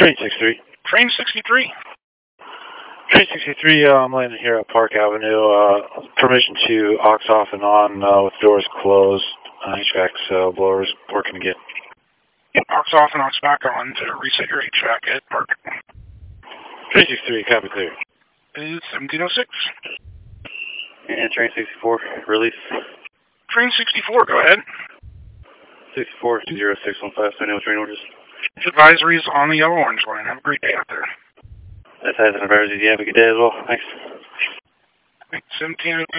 Train 63. Train 63. Train 63, I'm landing here at Park Avenue. Permission to aux off and on with doors closed. HVAC blowers working again. Yep, aux off and aux back on to reset your HVAC at Park. Train 63, copy clear. Is 1706. And Train 64, release. Train 64, go ahead. 64, 0615, so I know train orders. Advisories on the yellow orange line. Have a great day out there. That's as an advisory. You have a good day as well. Thanks. 17